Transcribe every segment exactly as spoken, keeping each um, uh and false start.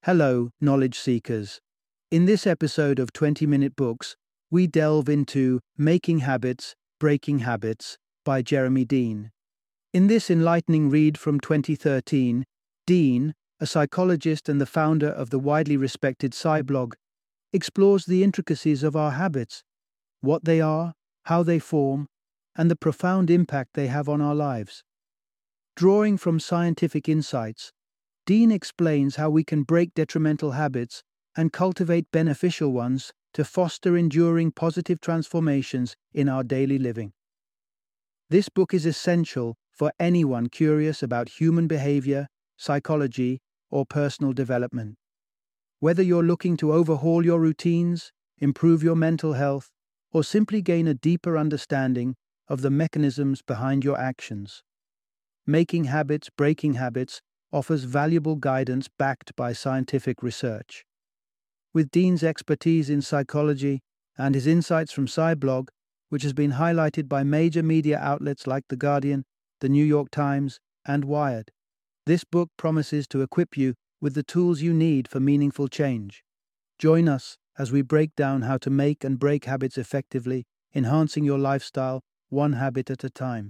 Hello, knowledge seekers. In this episode of twenty minute Books, we delve into Making Habits, Breaking Habits by Jeremy Dean. In this enlightening read from twenty thirteen, Dean, a psychologist and the founder of the widely respected Psyblog, explores the intricacies of our habits, what they are, how they form, and the profound impact they have on our lives. Drawing from scientific insights, Dean explains how we can break detrimental habits and cultivate beneficial ones to foster enduring positive transformations in our daily living. This book is essential for anyone curious about human behavior, psychology, or personal development. Whether you're looking to overhaul your routines, improve your mental health, or simply gain a deeper understanding of the mechanisms behind your actions, Making Habits, Breaking Habits offers valuable guidance backed by scientific research. With Dean's expertise in psychology and his insights from Psyblog, which has been highlighted by major media outlets like The Guardian, The New York Times, and Wired, this book promises to equip you with the tools you need for meaningful change. Join us as we break down how to make and break habits effectively, enhancing your lifestyle one habit at a time.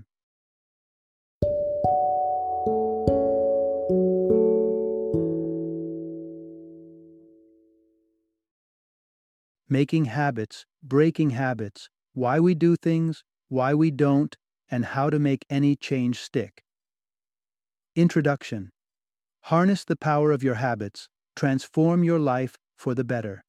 Making Habits, Breaking Habits, Why We Do Things, Why We Don't, and How to Make Any Change Stick. Introduction. Harness the power of your habits. Transform your life for the better.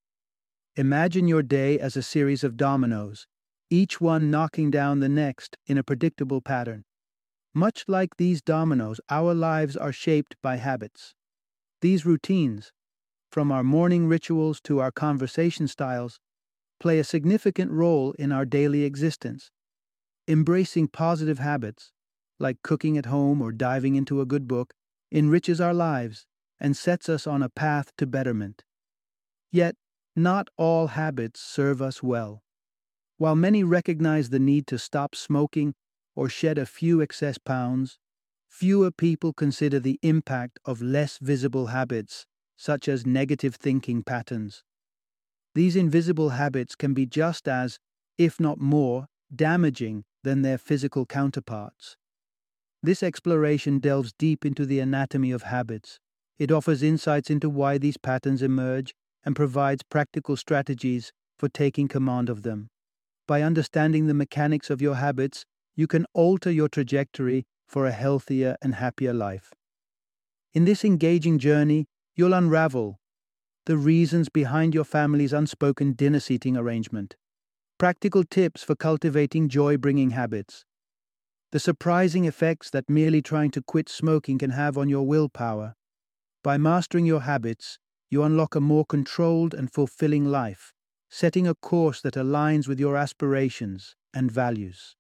Imagine your day as a series of dominoes, each one knocking down the next in a predictable pattern. Much like these dominoes, our lives are shaped by habits. These routines, from our morning rituals to our conversation styles, play a significant role in our daily existence. Embracing positive habits, like cooking at home or diving into a good book, enriches our lives and sets us on a path to betterment. Yet, not all habits serve us well. While many recognize the need to stop smoking or shed a few excess pounds, fewer people consider the impact of less visible habits, such as negative thinking patterns. These invisible habits can be just as, if not more, damaging than their physical counterparts. This exploration delves deep into the anatomy of habits. It offers insights into why these patterns emerge and provides practical strategies for taking command of them. By understanding the mechanics of your habits, you can alter your trajectory for a healthier and happier life. In this engaging journey, you'll unravel the reasons behind your family's unspoken dinner seating arrangement, practical tips for cultivating joy-bringing habits, the surprising effects that merely trying to quit smoking can have on your willpower. By mastering your habits, you unlock a more controlled and fulfilling life, setting a course that aligns with your aspirations and values.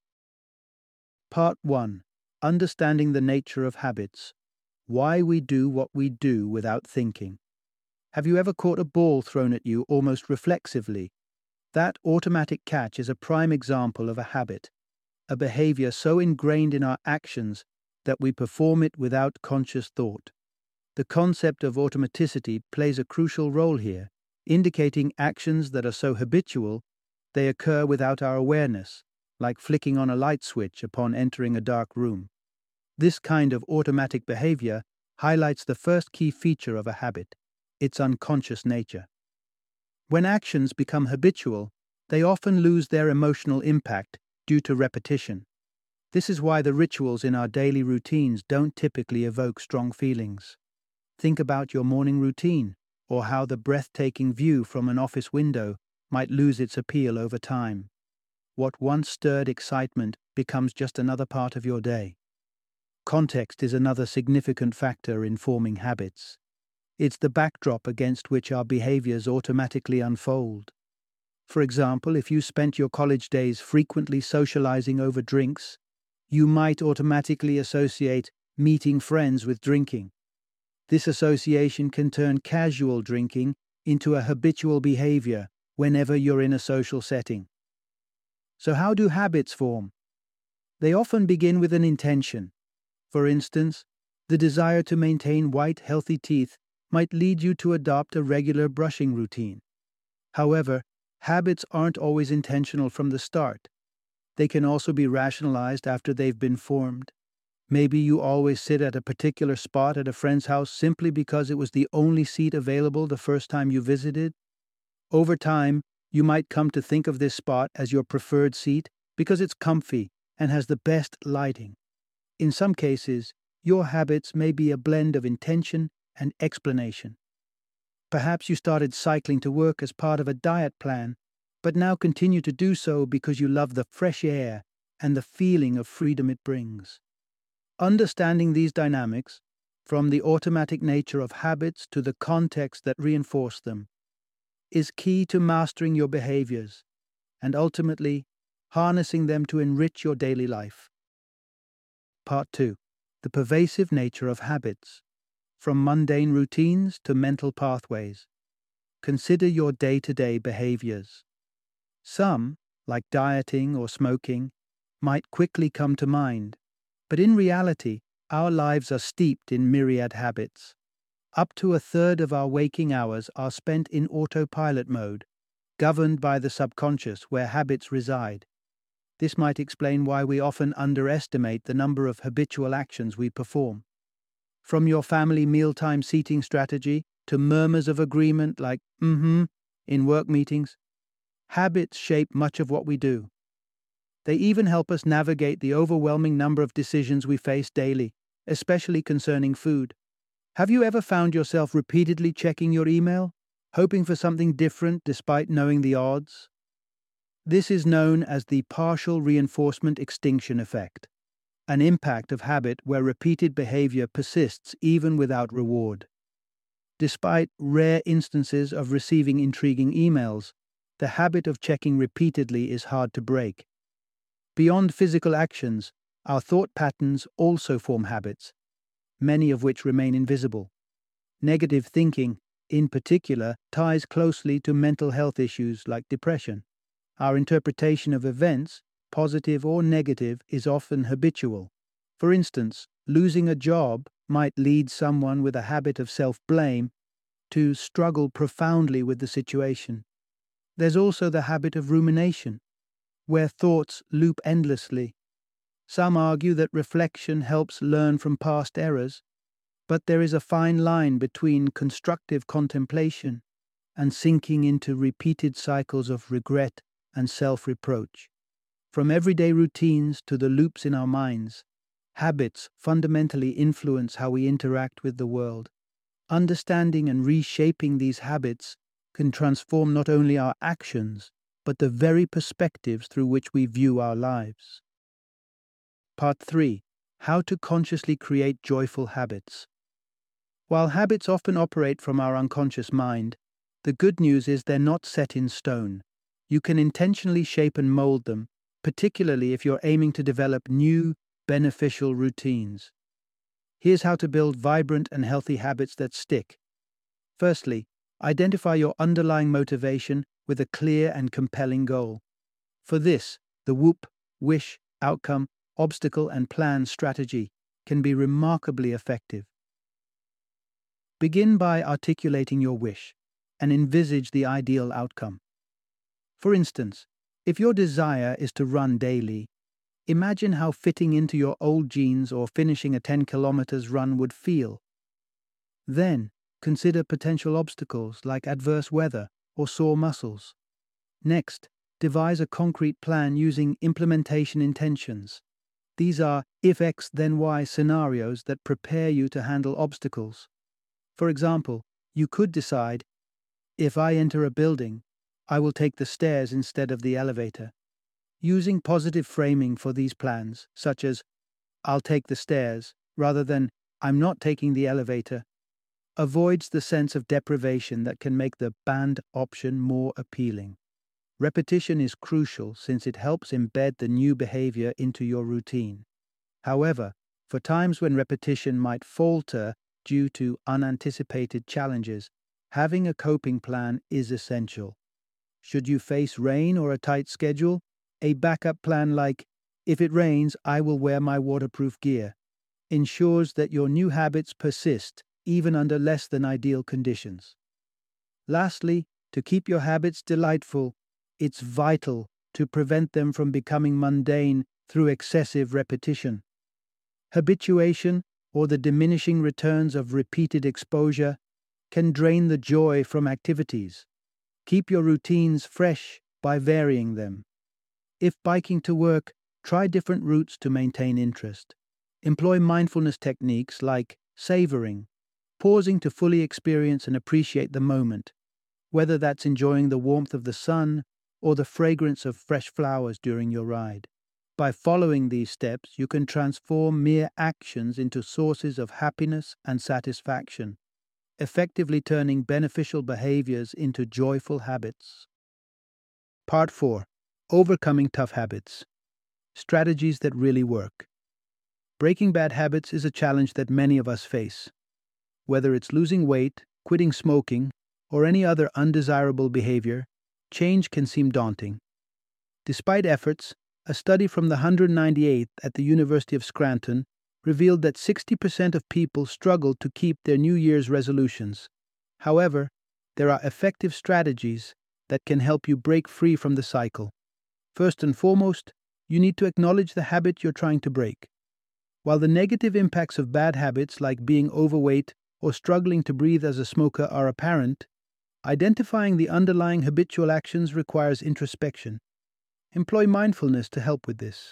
Part one. Understanding the nature of habits. Why we do what we do without thinking. Have you ever caught a ball thrown at you almost reflexively? That automatic catch is a prime example of a habit, a behavior so ingrained in our actions that we perform it without conscious thought. The concept of automaticity plays a crucial role here, indicating actions that are so habitual they occur without our awareness, like flicking on a light switch upon entering a dark room. This kind of automatic behavior highlights the first key feature of a habit, its unconscious nature. When actions become habitual, they often lose their emotional impact due to repetition. This is why the rituals in our daily routines don't typically evoke strong feelings. Think about your morning routine, or how the breathtaking view from an office window might lose its appeal over time. What once stirred excitement becomes just another part of your day. Context is another significant factor in forming habits. It's the backdrop against which our behaviors automatically unfold. For example, if you spent your college days frequently socializing over drinks, you might automatically associate meeting friends with drinking. This association can turn casual drinking into a habitual behavior whenever you're in a social setting. So how do habits form? They often begin with an intention. For instance, the desire to maintain white, healthy teeth might lead you to adopt a regular brushing routine. However, habits aren't always intentional from the start. They can also be rationalized after they've been formed. Maybe you always sit at a particular spot at a friend's house simply because it was the only seat available the first time you visited. Over time, you might come to think of this spot as your preferred seat because it's comfy and has the best lighting. In some cases, your habits may be a blend of intention and explanation. Perhaps you started cycling to work as part of a diet plan, but now continue to do so because you love the fresh air and the feeling of freedom it brings. Understanding these dynamics, from the automatic nature of habits to the context that reinforce them, is key to mastering your behaviors and ultimately harnessing them to enrich your daily life. Part two. The pervasive nature of habits. From mundane routines to mental pathways. Consider your day-to-day behaviors. Some, like dieting or smoking, might quickly come to mind, but in reality, our lives are steeped in myriad habits. Up to a third of our waking hours are spent in autopilot mode, governed by the subconscious where habits reside. This might explain why we often underestimate the number of habitual actions we perform. From your family mealtime seating strategy to murmurs of agreement like mm-hmm in work meetings, habits shape much of what we do. They even help us navigate the overwhelming number of decisions we face daily, especially concerning food. Have you ever found yourself repeatedly checking your email, hoping for something different despite knowing the odds? This is known as the partial reinforcement extinction effect, an impact of habit where repeated behavior persists even without reward. Despite rare instances of receiving intriguing emails, the habit of checking repeatedly is hard to break. Beyond physical actions, our thought patterns also form habits, many of which remain invisible. Negative thinking, in particular, ties closely to mental health issues like depression. Our interpretation of events, positive or negative, is often habitual. For instance, losing a job might lead someone with a habit of self-blame to struggle profoundly with the situation. There's also the habit of rumination, where thoughts loop endlessly. Some argue that reflection helps learn from past errors, but there is a fine line between constructive contemplation and sinking into repeated cycles of regret and self-reproach. From everyday routines to the loops in our minds, habits fundamentally influence how we interact with the world. Understanding and reshaping these habits can transform not only our actions, but the very perspectives through which we view our lives. Part three. How to consciously create joyful habits. While habits often operate from our unconscious mind, the good news is they're not set in stone. You can intentionally shape and mold them, particularly if you're aiming to develop new, beneficial routines. Here's how to build vibrant and healthy habits that stick. Firstly, identify your underlying motivation with a clear and compelling goal. For this, the WHOOP, wish, outcome, obstacle, and plan strategy can be remarkably effective. Begin by articulating your wish and envisage the ideal outcome. For instance, if your desire is to run daily, imagine how fitting into your old jeans or finishing a ten kilometers run would feel. Then, consider potential obstacles like adverse weather or sore muscles. Next, devise a concrete plan using implementation intentions. These are if X then Y scenarios that prepare you to handle obstacles. For example, you could decide, if I enter a building, I will take the stairs instead of the elevator. Using positive framing for these plans, such as, I'll take the stairs, rather than, I'm not taking the elevator, avoids the sense of deprivation that can make the banned option more appealing. Repetition is crucial since it helps embed the new behavior into your routine. However, for times when repetition might falter due to unanticipated challenges, having a coping plan is essential. Should you face rain or a tight schedule, a backup plan like, if it rains, I will wear my waterproof gear, ensures that your new habits persist even under less than ideal conditions. Lastly, to keep your habits delightful, it's vital to prevent them from becoming mundane through excessive repetition. Habituation, or the diminishing returns of repeated exposure, can drain the joy from activities. Keep your routines fresh by varying them. If biking to work, try different routes to maintain interest. Employ mindfulness techniques like savoring, pausing to fully experience and appreciate the moment, whether that's enjoying the warmth of the sun or the fragrance of fresh flowers during your ride. By following these steps, you can transform mere actions into sources of happiness and satisfaction, effectively turning beneficial behaviors into joyful habits. Part four. Overcoming tough habits. Strategies that really work. Breaking bad habits is a challenge that many of us face. Whether it's losing weight, quitting smoking, or any other undesirable behavior, change can seem daunting. Despite efforts, a study from the one hundred ninety-eighth at the University of Scranton revealed that sixty percent of people struggle to keep their New Year's resolutions. However, there are effective strategies that can help you break free from the cycle. First and foremost, you need to acknowledge the habit you're trying to break. While the negative impacts of bad habits like being overweight or struggling to breathe as a smoker are apparent, identifying the underlying habitual actions requires introspection. Employ mindfulness to help with this.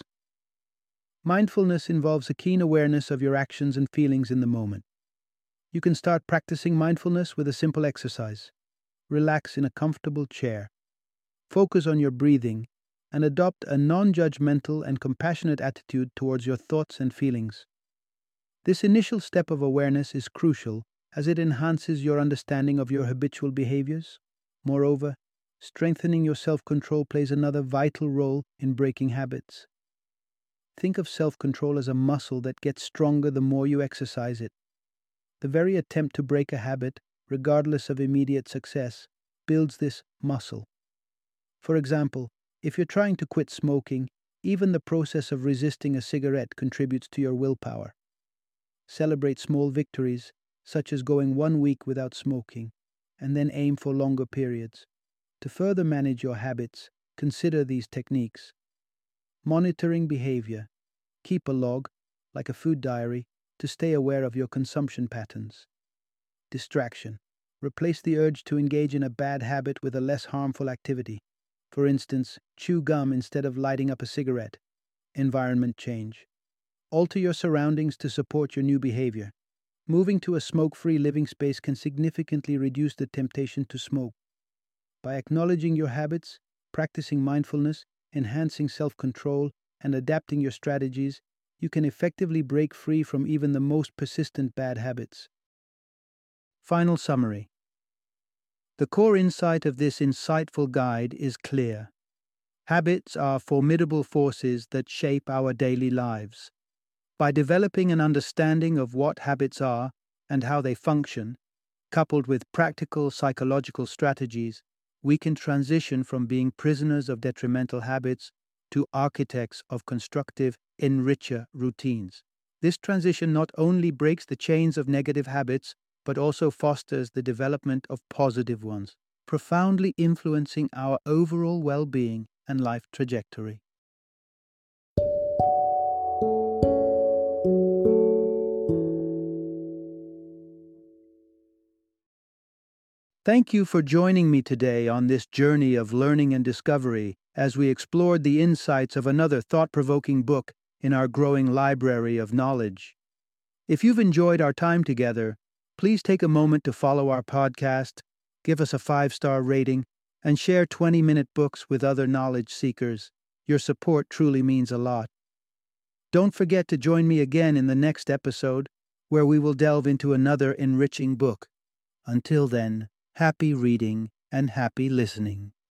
Mindfulness involves a keen awareness of your actions and feelings in the moment. You can start practicing mindfulness with a simple exercise. Relax in a comfortable chair. Focus on your breathing and adopt a non-judgmental and compassionate attitude towards your thoughts and feelings. This initial step of awareness is crucial as it enhances your understanding of your habitual behaviors. Moreover, strengthening your self-control plays another vital role in breaking habits. Think of self-control as a muscle that gets stronger the more you exercise it. The very attempt to break a habit, regardless of immediate success, builds this muscle. For example, if you're trying to quit smoking, even the process of resisting a cigarette contributes to your willpower. Celebrate small victories, such as going one week without smoking, and then aim for longer periods. To further manage your habits, consider these techniques. Monitoring behavior. Keep a log, like a food diary, to stay aware of your consumption patterns. Distraction. Replace the urge to engage in a bad habit with a less harmful activity. For instance, chew gum instead of lighting up a cigarette. Environment change. Alter your surroundings to support your new behavior. Moving to a smoke-free living space can significantly reduce the temptation to smoke. By acknowledging your habits, practicing mindfulness, enhancing self-control, and adapting your strategies, you can effectively break free from even the most persistent bad habits. Final summary. The core insight of this insightful guide is clear. Habits are formidable forces that shape our daily lives. By developing an understanding of what habits are and how they function, coupled with practical psychological strategies, we can transition from being prisoners of detrimental habits to architects of constructive, enricher routines. This transition not only breaks the chains of negative habits, but also fosters the development of positive ones, profoundly influencing our overall well-being and life trajectory. Thank you for joining me today on this journey of learning and discovery as we explored the insights of another thought-provoking book in our growing library of knowledge. If you've enjoyed our time together, please take a moment to follow our podcast, give us a five-star rating, and share twenty-minute books with other knowledge seekers. Your support truly means a lot. Don't forget to join me again in the next episode, where we will delve into another enriching book. Until then, happy reading and happy listening.